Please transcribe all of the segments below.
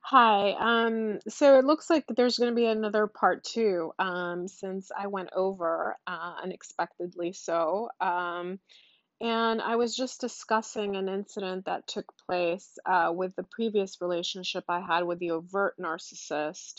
Hi. So it looks like there's going to be another part two, since I went over unexpectedly so. And I was just discussing an incident that took place with the previous relationship I had with the overt narcissist.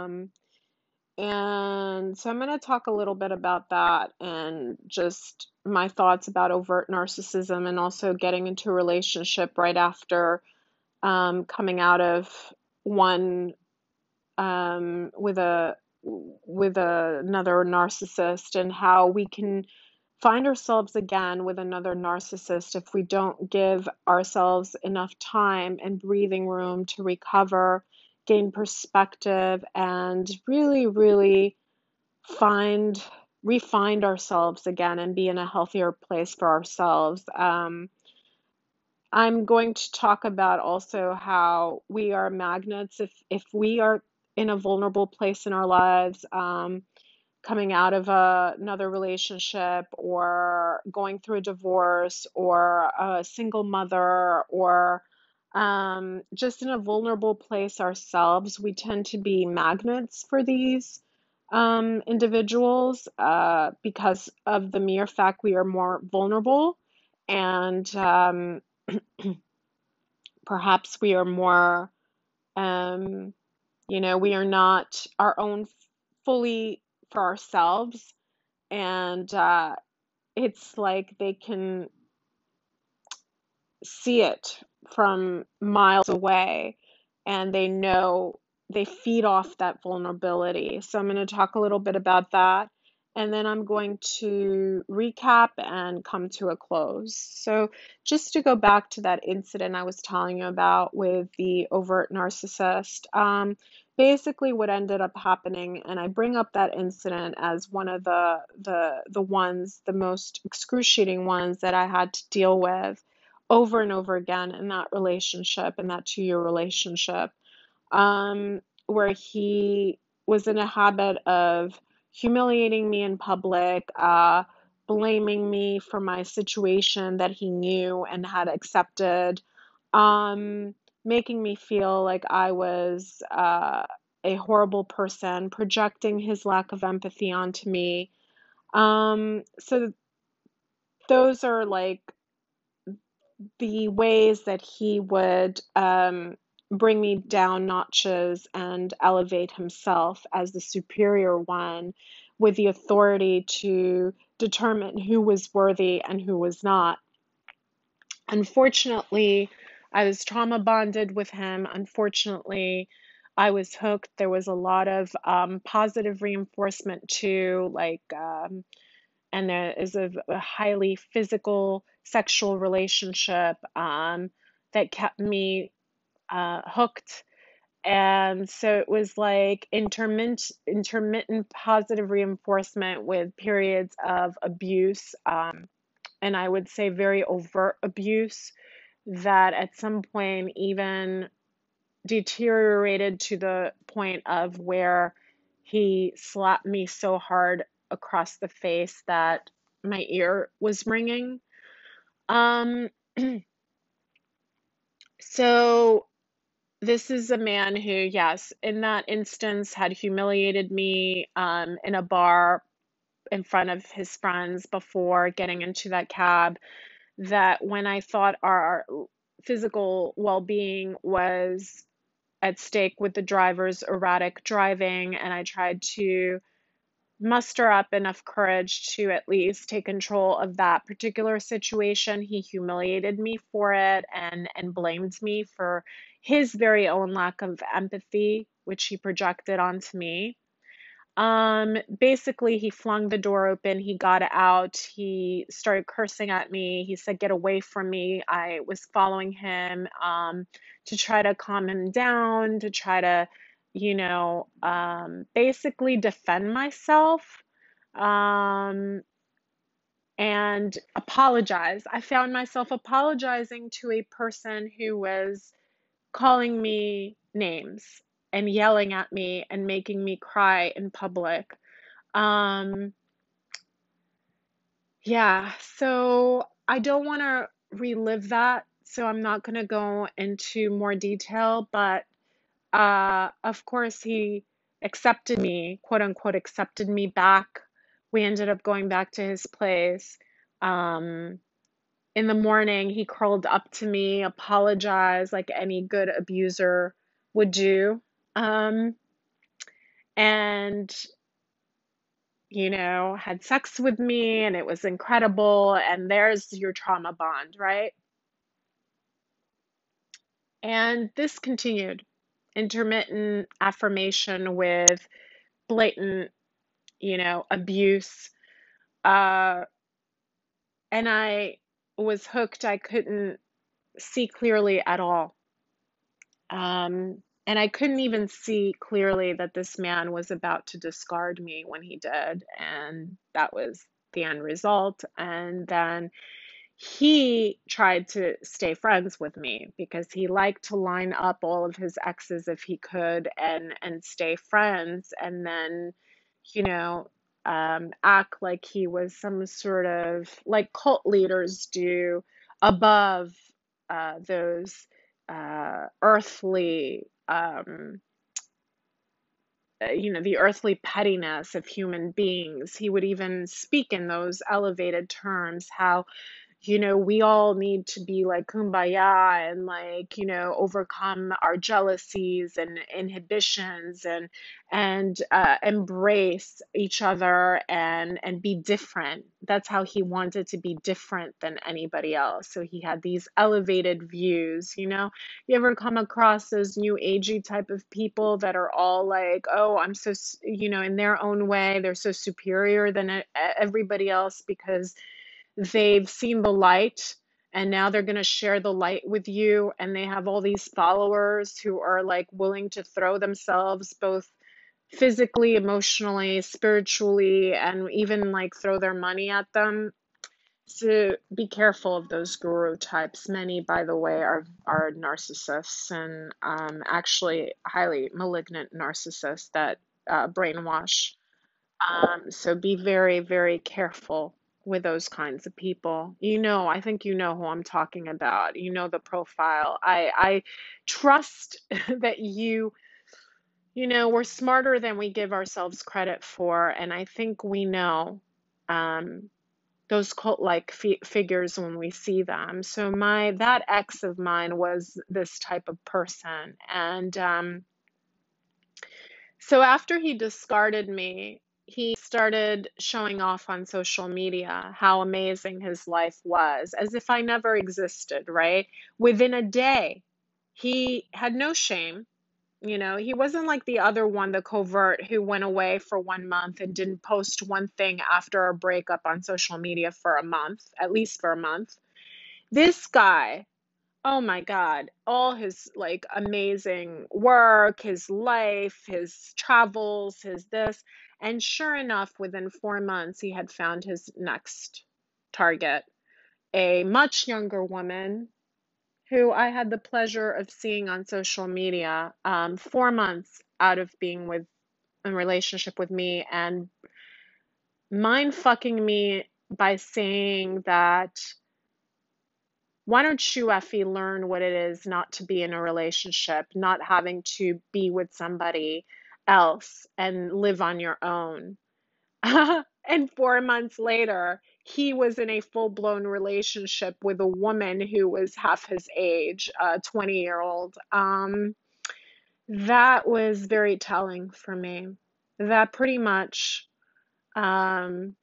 And so I'm going to talk a little bit about that and just my thoughts about overt narcissism and also getting into a relationship right after coming out of one with another narcissist, and how we can find ourselves again with another narcissist if we don't give ourselves enough time and breathing room to recover, gain perspective, and really, really find refind ourselves again and be in a healthier place for ourselves. I'm going to talk about also how we are magnets if we are in a vulnerable place in our lives, coming out of another relationship or going through a divorce or a single mother or just in a vulnerable place ourselves, we tend to be magnets for these individuals because of the mere fact we are more vulnerable and perhaps we are more, um, we are not our own fully for ourselves. And it's like they can see it from miles away and they know they feed off that vulnerability. So I'm going to talk a little bit about that. And then I'm going to recap and come to a close. So, just to go back to that incident I was telling you about with the overt narcissist, basically what ended up happening, and I bring up that incident as one of the most excruciating ones that I had to deal with over and over again in that relationship, in that 2 year relationship, where he was in a habit of humiliating me in public, blaming me for my situation that he knew and had accepted, making me feel like I was a horrible person, projecting his lack of empathy onto me. So those are like the ways that he would bring me down notches and elevate himself as the superior one with the authority to determine who was worthy and who was not. Unfortunately, I was trauma bonded with him. Unfortunately, I was hooked. There was a lot of positive reinforcement too, and there is a highly physical sexual relationship that kept me hooked. And so it was like intermittent positive reinforcement with periods of abuse, and I would say very overt abuse that at some point even deteriorated to the point of where he slapped me so hard across the face that my ear was ringing. Um, so this is a man who, yes, in that instance had humiliated me in a bar in front of his friends before getting into that cab. That when I thought our physical well-being was at stake with the driver's erratic driving, and I tried to muster up enough courage to at least take control of that particular situation. He humiliated me for it and blamed me for his very own lack of empathy, which he projected onto me. Basically, he flung the door open, he got out, he started cursing at me. He said, "Get away from me." I was following him to try to calm him down, to try to, basically defend myself um, and apologize. I found myself apologizing to a person who was calling me names and yelling at me and making me cry in public. Um, yeah, so I don't want to relive that, so I'm not going to go into more detail, but of course, he accepted me, quote unquote, accepted me back. We ended up going back to his place. Um, in the morning, he curled up to me, apologized like any good abuser would do. Um, and, had sex with me, and it was incredible. And there's your trauma bond, right? And this continued intermittent affirmation with blatant, abuse. Uh, and I was hooked. I couldn't see clearly at all. And I couldn't even see clearly that this man was about to discard me when he did. And that was the end result. And then he tried to stay friends with me because he liked to line up all of his exes if he could and stay friends, and then you know act like he was some sort of, like cult leaders do, above those earthly the earthly pettiness of human beings. He would even speak in those elevated terms, how we all need to be like kumbaya and, like, overcome our jealousies and inhibitions, and embrace each other and be different. That's how he wanted to be different than anybody else. So he had these elevated views. You ever come across those new agey type of people that are all like, oh, I'm so, in their own way, they're so superior than everybody else because they've seen the light, and now they're going to share the light with you, and they have all these followers who are like willing to throw themselves both physically, emotionally, spiritually, and even like throw their money at them. So be careful of those guru types. Many, by the way, are narcissists, and actually highly malignant narcissists that brainwash. So be very, very careful with those kinds of people. I think you know who I'm talking about. You know the profile. I trust that we're smarter than we give ourselves credit for, and I think we know um, those cult-like figures when we see them. So that ex of mine was this type of person, and so after he discarded me, he started showing off on social media how amazing his life was, as if I never existed, right? Within a day, he had no shame. He wasn't like the other one, the covert, who went away for 1 month and didn't post one thing after a breakup on social media for a month, at least for a month. This guy, oh my God, all his like amazing work, his life, his travels, his this. And sure enough, within 4 months, he had found his next target, a much younger woman who I had the pleasure of seeing on social media, 4 months out of being with in relationship with me, and mind fucking me by saying that, why don't you, Effie, learn what it is not to be in a relationship, not having to be with somebody else and live on your own? And 4 months later, he was in a full-blown relationship with a woman who was half his age, a 20-year-old. That was very telling for me. That pretty much um,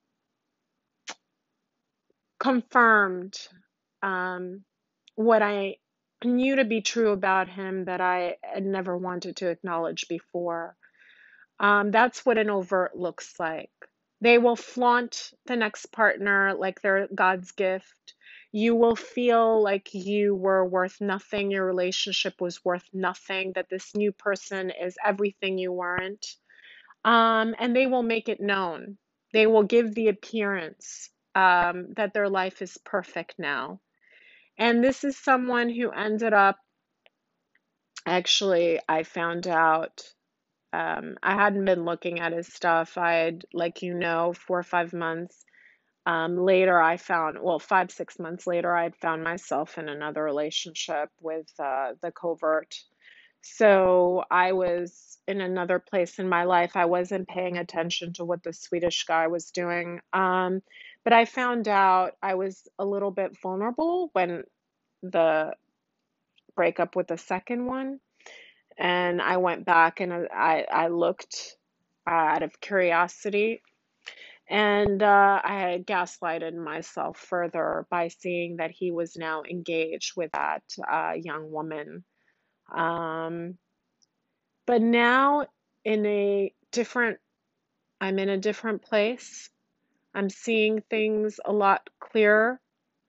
confirmed um, what I knew to be true about him that I had never wanted to acknowledge before. That's what an overt looks like. They will flaunt the next partner like they're God's gift. You will feel like you were worth nothing, your relationship was worth nothing, that this new person is everything you weren't. And they will make it known. They will give the appearance that their life is perfect now. And this is someone who ended up, actually, I found out, I hadn't been looking at his stuff. I had, like, 4 or 5 months later, I found, well, 5, 6 months later, I had found myself in another relationship with the covert. So I was in another place in my life. I wasn't paying attention to what the Swedish guy was doing. But I found out I was a little bit vulnerable when the breakup with the second one. And I went back and I looked out of curiosity. And I had gaslighted myself further by seeing that he was now engaged with that young woman. Um, but now in a different, I'm in a different place. I'm seeing things a lot clearer.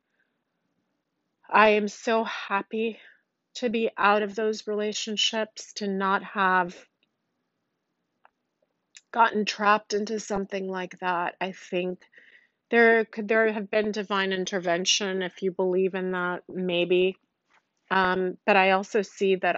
I am so happy to be out of those relationships, to not have gotten trapped into something like that. I think there have been divine intervention if you believe in that, maybe. But I also see that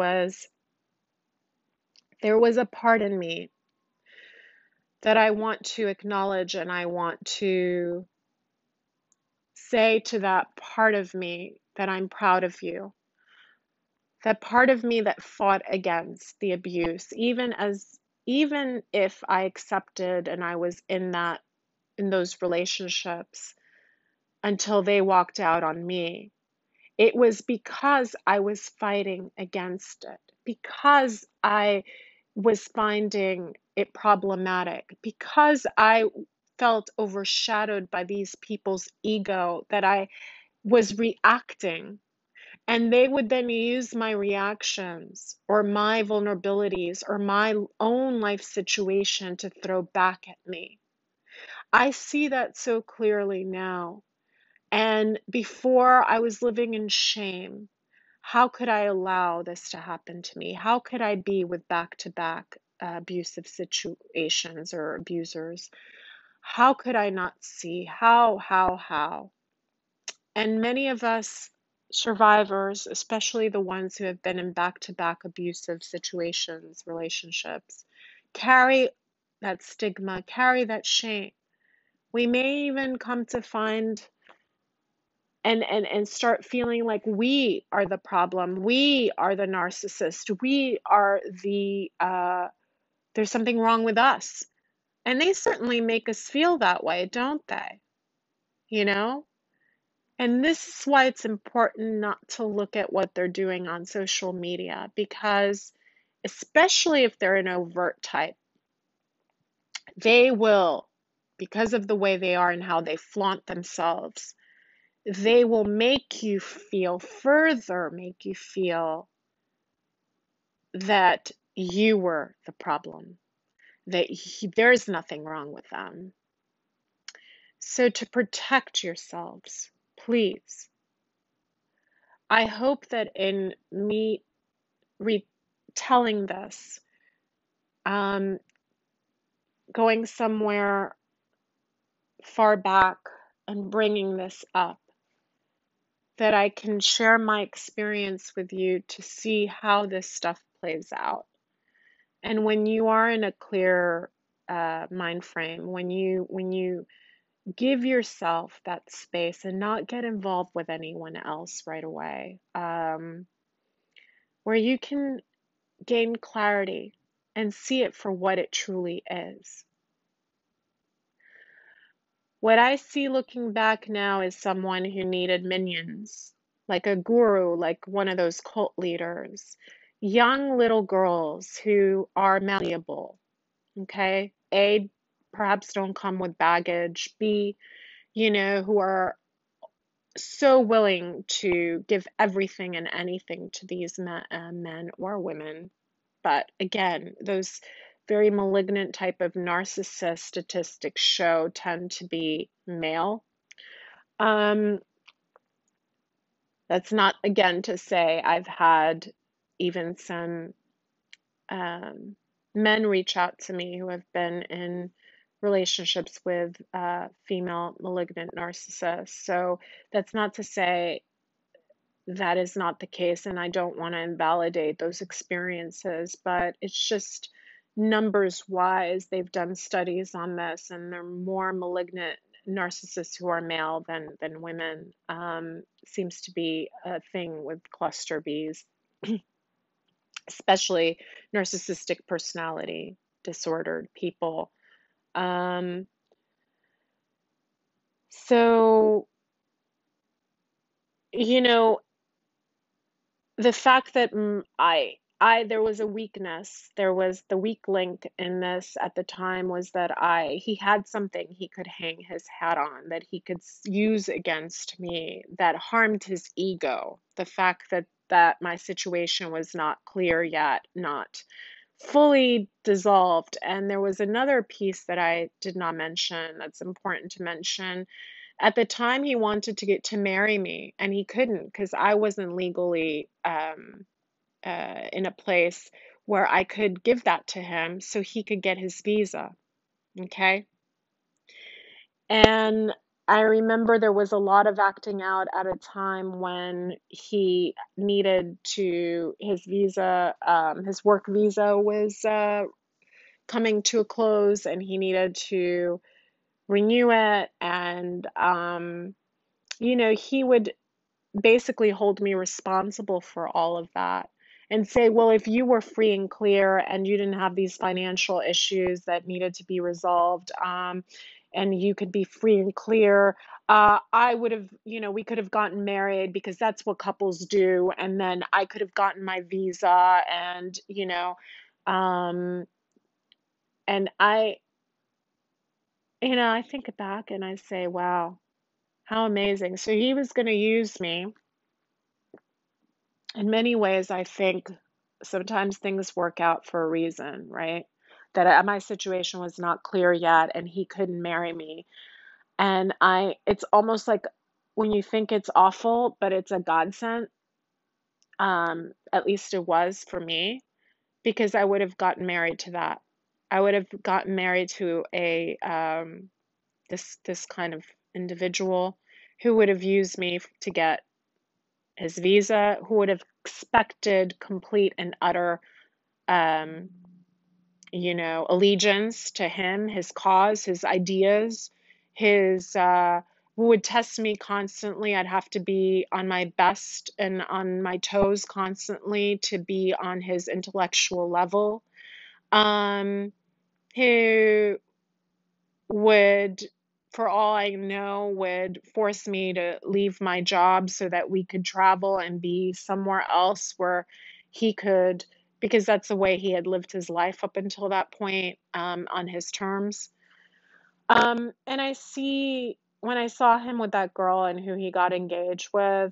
there was a part in me that I want to acknowledge, and I want to say to that part of me that I'm proud of you. That part of me that fought against the abuse, even if I accepted and I was in those relationships until they walked out on me. It was because I was fighting against it, because I was finding it problematic, because I felt overshadowed by these people's ego, that I was reacting. And they would then use my reactions or my vulnerabilities or my own life situation to throw back at me. I see that so clearly now. And before, I was living in shame. How could I allow this to happen to me? How could I be with back-to-back abusive situations or abusers? How could I not see? How? And many of us survivors, especially the ones who have been in back-to-back abusive situations, relationships, carry that stigma, carry that shame. We may even come to find and start feeling like we are the problem, we are the narcissist, we are there's something wrong with us. And they certainly make us feel that way, don't they? You know? And this is why it's important not to look at what they're doing on social media, because especially if they're an overt type, they will, because of the way they are and how they flaunt themselves, they will further make you feel that you were the problem, that there's nothing wrong with them. So to protect yourselves, please, I hope that in me retelling this, um, going somewhere far back and bringing this up, that I can share my experience with you to see how this stuff plays out. And when you are in a clear mind frame, when you give yourself that space and not get involved with anyone else right away, where you can gain clarity and see it for what it truly is. What I see looking back now is someone who needed minions, like a guru, like one of those cult leaders, young little girls who are malleable, okay? A, perhaps don't come with baggage. B, who are so willing to give everything and anything to these men or women. But again, those very malignant type of narcissist statistics show tend to be male. Um, that's not, again, to say I've had even some men reach out to me who have been in relationships with female malignant narcissists. So that's not to say that is not the case, and I don't want to invalidate those experiences, but it's just numbers wise, they've done studies on this, and there are more malignant narcissists who are male than women. Seems to be a thing with cluster Bs. especially narcissistic personality disordered people. Um, so, you know, the fact that there was a weakness, there was the weak link in this at the time was that he had something he could hang his hat on that he could use against me that harmed his ego. The fact that my situation was not clear yet, not fully dissolved. And there was another piece that I did not mention that's important to mention. At the time, he wanted to get to marry me, and he couldn't because I wasn't legally in a place where I could give that to him so he could get his visa. Okay. And I remember there was a lot of acting out at a time when he needed to, his work visa was coming to a close and he needed to renew it. And, he would basically hold me responsible for all of that and say, well, if you were free and clear and you didn't have these financial issues that needed to be resolved, and you could be free and clear, I would have, we could have gotten married because that's what couples do. And then I could have gotten my visa and, um, and I think back and I say, wow, how amazing. So he was going to use me. In many ways, I think sometimes things work out for a reason, right? That my situation was not clear yet and he couldn't marry me. And it's almost like when you think it's awful, but it's a godsend. At least it was for me, because I would have gotten married to that. I would have gotten married to this kind of individual who would have used me to get his visa, who would have expected complete and utter, um, allegiance to him, his cause, his ideas, his, who would test me constantly. I'd have to be on my best and on my toes constantly to be on his intellectual level. Um, who would, for all I know, would force me to leave my job so that we could travel and be somewhere else where he could, because that's the way he had lived his life up until that point, on his terms. And when I saw him with that girl and who he got engaged with,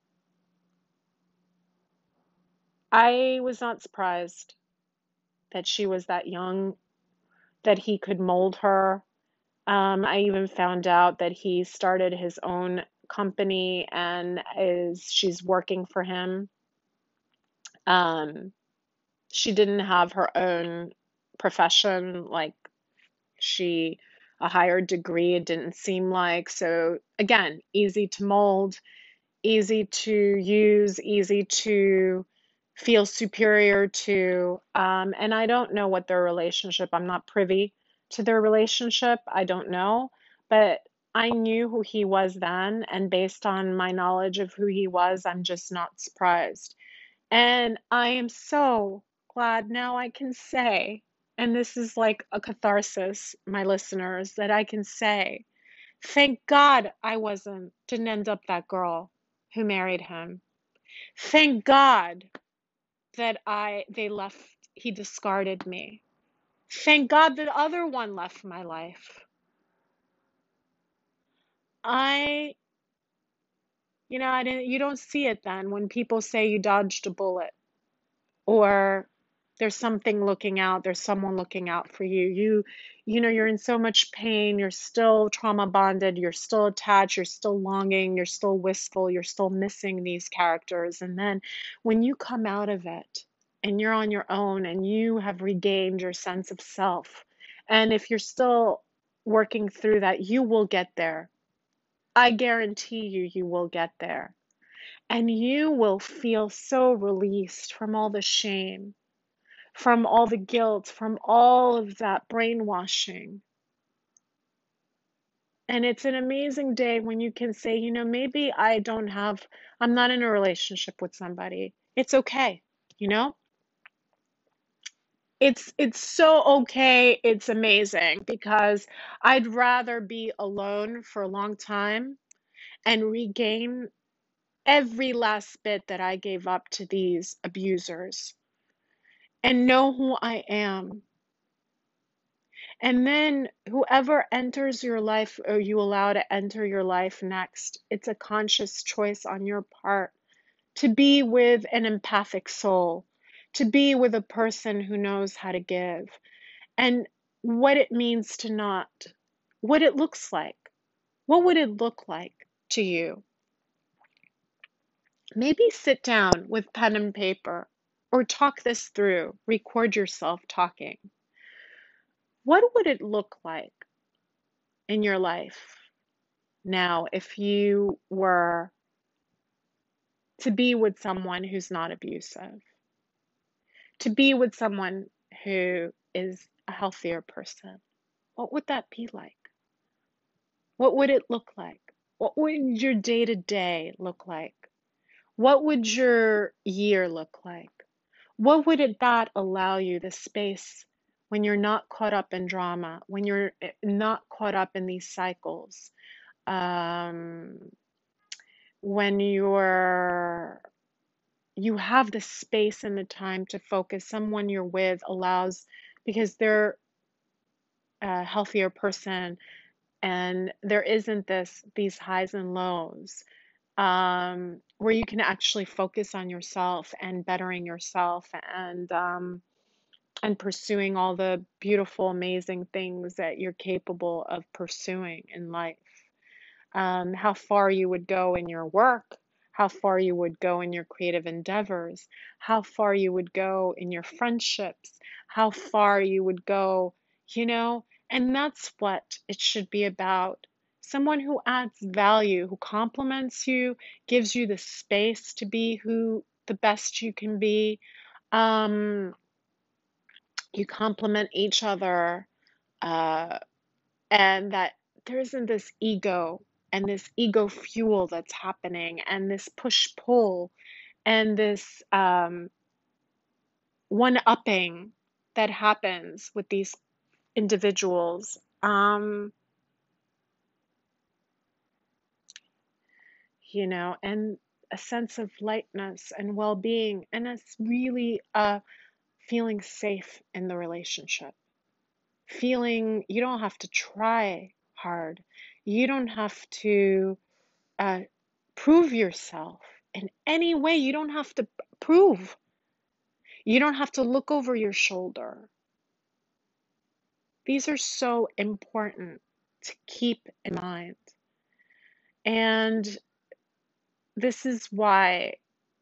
I was not surprised that she was that young, that he could mold her. I even found out that he started his own company and she's working for him. Um, she didn't have her own profession, like she, a higher degree, it didn't seem like. So again, easy to mold, easy to use, easy to feel superior to. And I don't know what their relationship, I'm not privy to their relationship. I don't know. But I knew who he was then. And based on my knowledge of who he was, I'm just not surprised. And I am so glad now I can say, and this is like a catharsis, my listeners, that I can say, thank God didn't end up that girl who married him. Thank God that he discarded me. Thank God the other one left my life. I, you don't see it then when people say you dodged a bullet or there's someone looking out for you. You're in so much pain, you're still trauma bonded, you're still attached, you're still longing, you're still wistful, you're still missing these characters. And then when you come out of it and you're on your own and you have regained your sense of self, and if you're still working through that, you will get there. I guarantee you, you will get there. And you will feel so released from all the shame, from all the guilt, from all of that brainwashing. And it's an amazing day when you can say, maybe I'm not in a relationship with somebody. It's okay, you know? it's so okay. It's amazing because I'd rather be alone for a long time and regain every last bit that I gave up to these abusers and know who I am. And then whoever enters your life or you allow to enter your life next, it's a conscious choice on your part to be with an empathic soul, to be with a person who knows how to give, and what it means to not, what it looks like. What would it look like to you? Maybe sit down with pen and paper or talk this through, record yourself talking. What would it look like in your life now if you were to be with someone who's not abusive, to be with someone who is a healthier person? What would that be like? What would it look like? What would your day to day look like? What would your year look like? What would it that allow you the space when you're not caught up in drama, when you're not caught up in these cycles, um, when you have the space and the time to focus. Someone you're with allows because they're a healthier person and there isn't these highs and lows, where you can actually focus on yourself and bettering yourself and pursuing all the beautiful, amazing things that you're capable of pursuing in life. How far you would go in your work, how far you would go in your creative endeavors, how far you would go in your friendships, how far you would go, and that's what it should be about. Someone who adds value, who compliments you, gives you the space to be who the best you can be. Um, you complement each other, uh, and that there isn't this ego and this ego fuel that's happening and this push pull and this one upping that happens with these individuals. And a sense of lightness and well being, and it's really feeling safe in the relationship. Feeling you don't have to try hard, you don't have to uh, prove yourself in any way. You don't have to prove. You don't have to look over your shoulder. These are so important to keep in mind. And this is why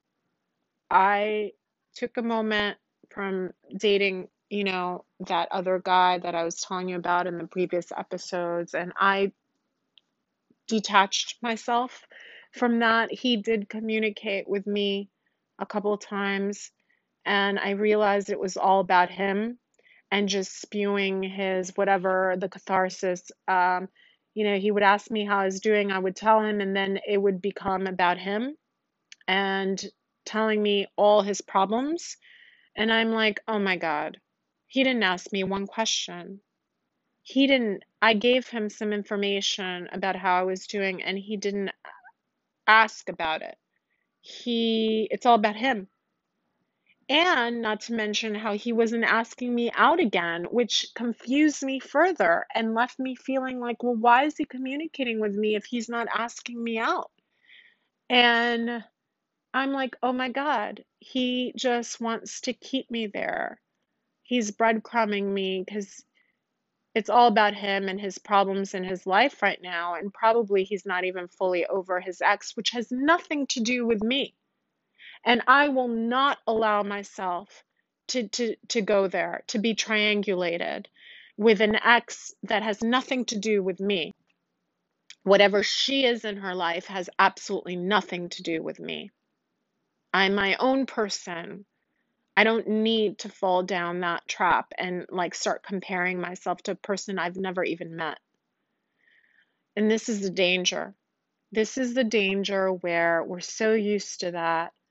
I took a moment from dating, that other guy that I was telling you about in the previous episodes, and I detached myself from that. He did communicate with me a couple of times, and I realized it was all about him and just spewing his whatever, the catharsis. He would ask me how I was doing, I would tell him, and then it would become about him and telling me all his problems. And I'm like, oh my God, he didn't ask me one question. I gave him some information about how I was doing, and he didn't ask about it. It's all about him. And not to mention how he wasn't asking me out again, which confused me further and left me feeling like, well, why is he communicating with me if he's not asking me out? And I'm like, oh my God, he just wants to keep me there. He's breadcrumbing me because it's all about him and his problems in his life right now. And probably he's not even fully over his ex, which has nothing to do with me. And I will not allow myself to go there, to be triangulated with an ex that has nothing to do with me. Whatever she is in her life has absolutely nothing to do with me. I'm my own person. I don't need to fall down that trap and like start comparing myself to a person I've never even met. And this is the danger. This is the danger where we're so used to that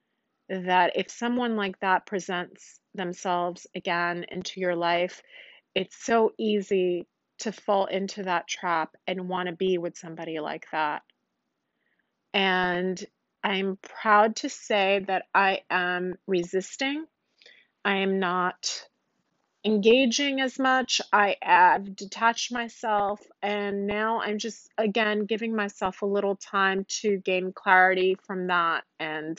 that if someone like that presents themselves again into your life, it's so easy to fall into that trap and want to be with somebody like that. And I'm proud to say that I am resisting. I am not engaging as much. I have detached myself, and now I'm just again giving myself a little time to gain clarity from that. And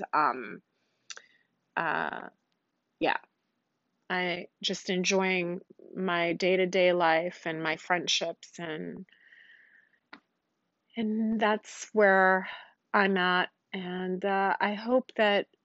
uh, yeah, I just enjoying my day-to-day life and my friendships, and that's where I'm at. And I hope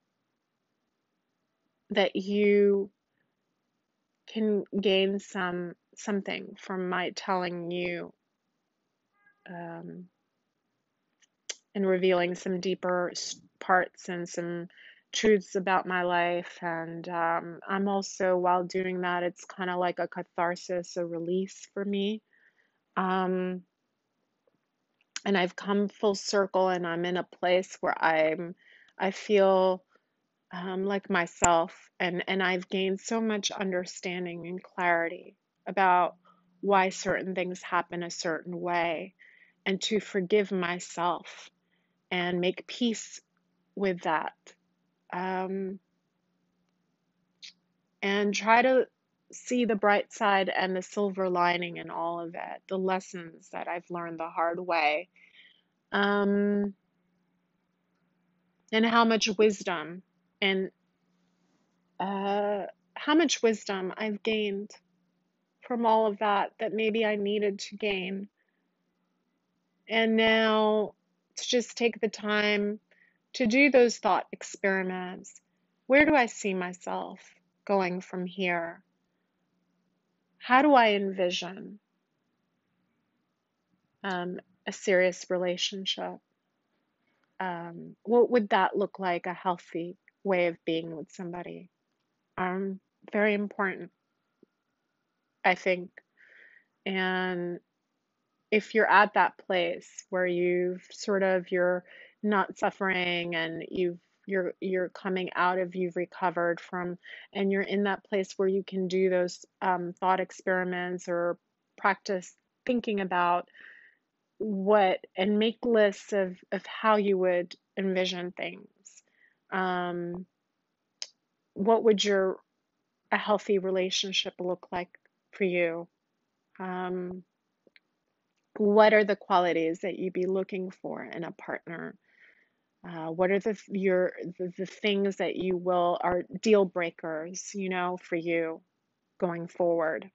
that you can gain something from my telling you um, and revealing some deeper parts and some truths about my life. And I'm also, while doing that, it's kind of like a catharsis, a release for me. Um, and I've come full circle, and I'm in a place where I feel like myself, and I've gained so much understanding and clarity about why certain things happen a certain way, and to forgive myself and make peace with that, um, and try to see the bright side and the silver lining in all of it, the lessons that I've learned the hard way, um, and and uh, how much wisdom I've gained from all of that that maybe I needed to gain. And now to just take the time to do those thought experiments. Where do I see myself going from here? How do I envision um, a serious relationship? What would that look like, a healthy way of being with somebody? Very important, I think. And if you're at that place where you're not suffering, and you're coming out of, you've recovered from, and you're in that place where you can do those thought experiments or practice thinking about what, and make lists of how you would envision things. um, what would your a healthy relationship look like for you? um, what are the qualities that you'd be looking for in a partner? What are the things that you will are deal breakers, for you going forward?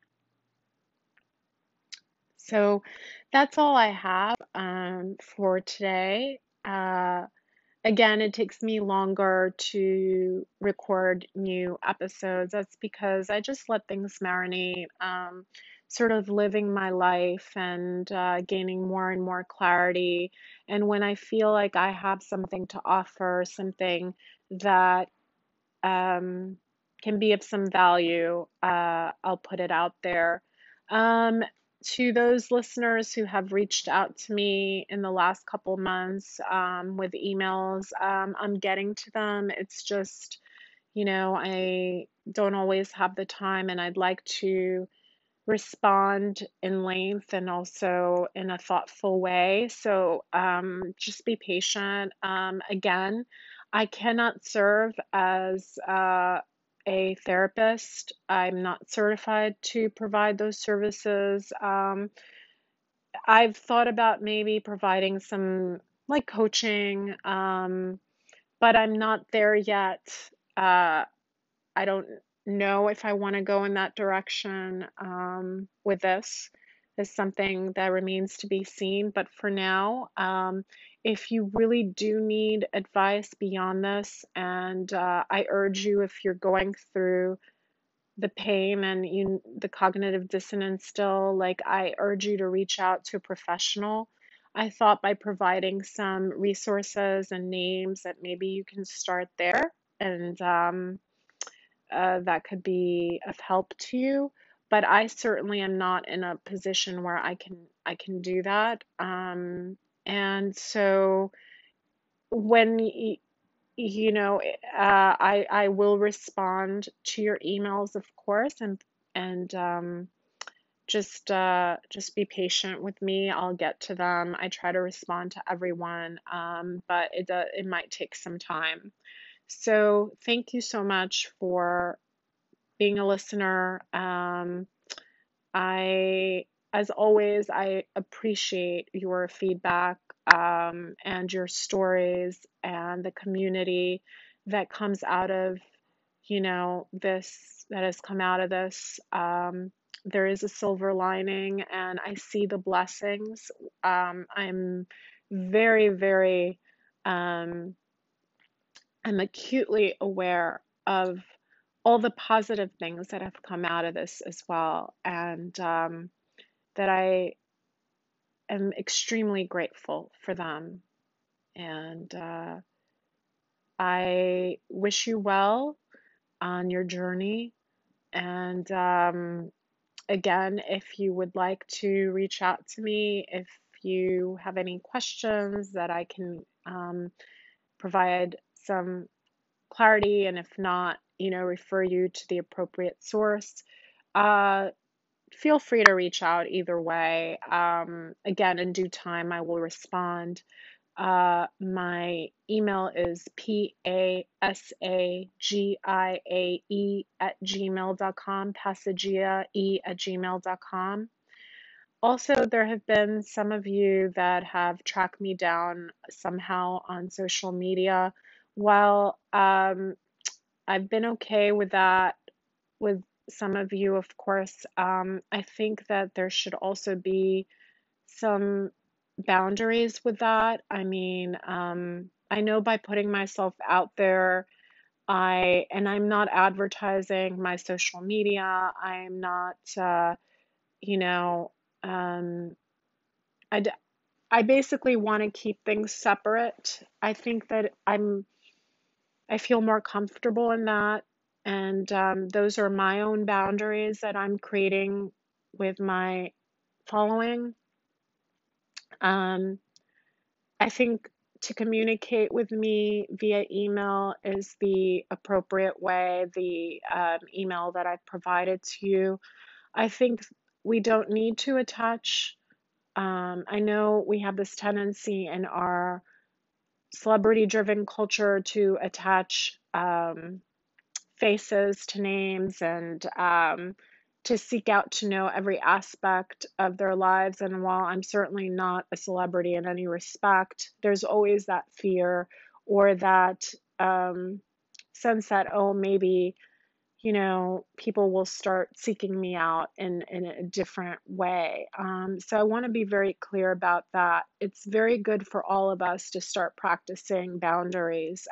So that's all I have for today. Again, it takes me longer to record new episodes. That's because I just let things marinate, sort of living my life and gaining more and more clarity. And when I feel like I have something to offer, something that um, can be of some value, I'll put it out there. Um, to those listeners who have reached out to me in the last couple months with emails, I'm getting to them. It's just, I don't always have the time, and I'd like to respond in length and also in a thoughtful way. So just be patient. Again, I cannot serve as a therapist. I'm not certified to provide those services. I've thought about maybe providing some like coaching, but I'm not there yet. Uh, I don't know if I want to go in that direction with this. Is something that remains to be seen. But for now, if you really do need advice beyond this, and I urge you, if you're going through the pain and the cognitive dissonance still, like, I urge you to reach out to a professional. I thought by providing some resources and names that maybe you can start there, and that could be of help to you. But I certainly am not in a position where I can do that. And so when I will respond to your emails, of course, and just be patient with me. I'll get to them. I try to respond to everyone, but it might take some time. So thank you so much for being a listener. I, as always, I appreciate your feedback, and your stories and the community that comes out of, this, that has come out of this. There is a silver lining, and I see the blessings. I'm very, very, um, I'm acutely aware of all the positive things that have come out of this as well, and that I am extremely grateful for them. And I wish you well on your journey. And again, if you would like to reach out to me, if you have any questions that I can provide some clarity, and if not, refer you to the appropriate source. Uh, Feel free to reach out either way. Again, in due time, I will respond. My email is pasagiae@gmail.com, pasagiae@gmail.com. Also, there have been some of you that have tracked me down somehow on social media. While I've been okay with that, with some of you, of course, I think that there should also be some boundaries with that. I mean, I know by putting myself out there, I'm not advertising my social media. I'm not, you know, um, I, d- I basically want to keep things separate. I think that I feel more comfortable in that. And those are my own boundaries that I'm creating with my following. Um, I think to communicate with me via email is the appropriate way, the email that I've provided to you. I think we don't need to attach. I know we have this tendency in our celebrity driven culture to attach faces to names, and to seek out to know every aspect of their lives. And while I'm certainly not a celebrity in any respect, there's always that fear, or that um, sense that, oh, maybe, people will start seeking me out in a different way. So I want to be very clear about that. It's very good for all of us to start practicing boundaries.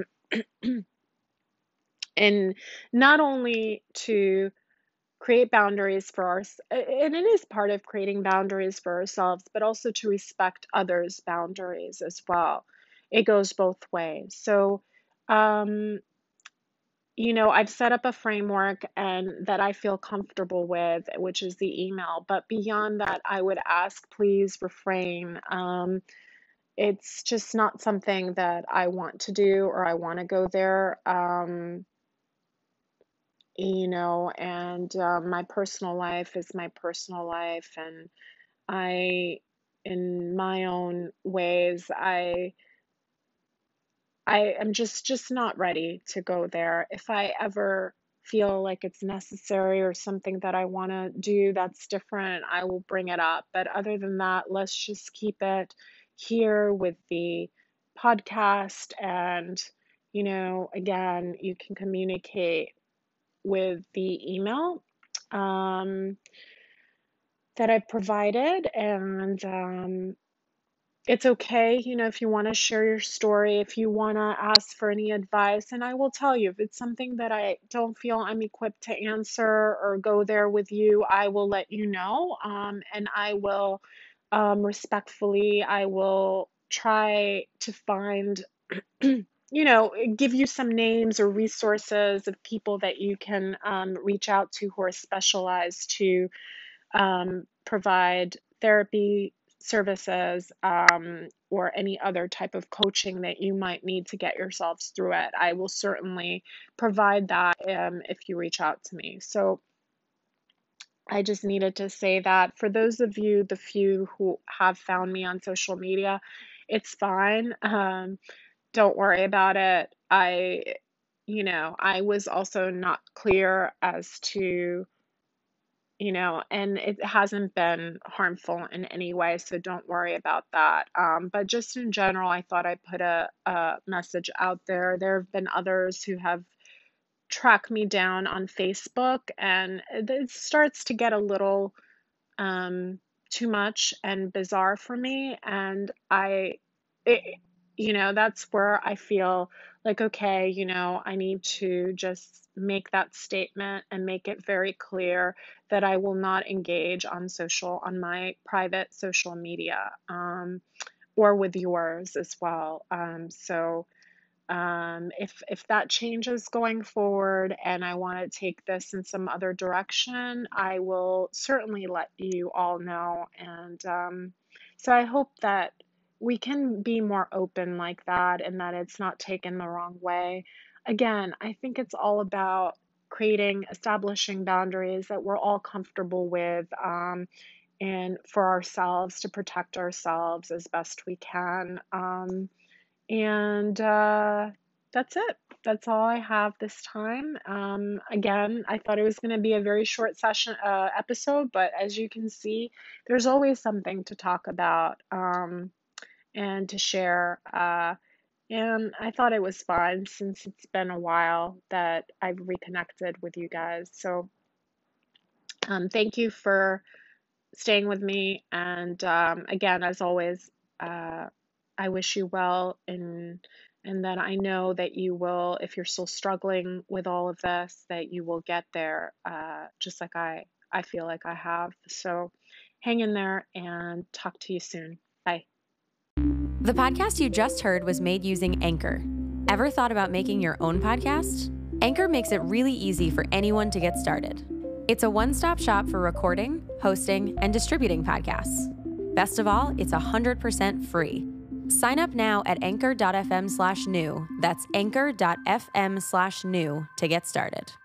And not only to create boundaries for us, and it is part of creating boundaries for ourselves, but also to respect others' boundaries as well. It goes both ways. So, um, I've set up a framework and that I feel comfortable with, which is the email. But beyond that, I would ask, please refrain. It's just not something that I want to do, or I want to go there. And my personal life is my personal life, and I, in my own ways, I am just not ready to go there. If I ever feel like it's necessary or something that I want to do that's different, I will bring it up. But other than that, let's just keep it here with the podcast. And, again, you can communicate with the email um, that I've provided. And it's okay, if you want to share your story, if you want to ask for any advice. And I will tell you, if it's something that I don't feel I'm equipped to answer or go there with you, I will let you know. And I will, respectfully, I will try to find, give you some names or resources of people that you can reach out to who are specialized to provide therapy services, or any other type of coaching that you might need to get yourselves through it. I will certainly provide that if you reach out to me. So I just needed to say that for those of you, the few who have found me on social media, it's fine. Don't worry about it. I was also not clear as to, and it hasn't been harmful in any way, so don't worry about that. But just in general, I thought I put a message out there. There have been others who have tracked me down on Facebook, and it starts to get a little um, too much and bizarre for me. And it, that's where I feel like, okay, I need to just make that statement and make it very clear that I will not engage on my private social media, or with yours as well. If that changes going forward and I want to take this in some other direction, I will certainly let you all know. And so I hope that we can be more open like that and that it's not taken the wrong way. Again, I think it's all about establishing boundaries that we're all comfortable with, and for ourselves to protect ourselves as best we can. And that's it. That's all I have this time. Again, I thought it was going to be a very short episode, but as you can see, there's always something to talk about, and to share. And I thought it was fun since it's been a while that I've reconnected with you guys. So thank you for staying with me. And again, as always, I wish you well, and that I know that you will, if you're still struggling with all of this, that you will get there, just like I feel like I have. So hang in there and talk to you soon. Bye. The podcast you just heard was made using Anchor. Ever thought about making your own podcast? Anchor makes it really easy for anyone to get started. It's a one-stop shop for recording, hosting, and distributing podcasts. Best of all, it's 100% free. Sign up now at anchor.fm/new. That's anchor.fm/new to get started.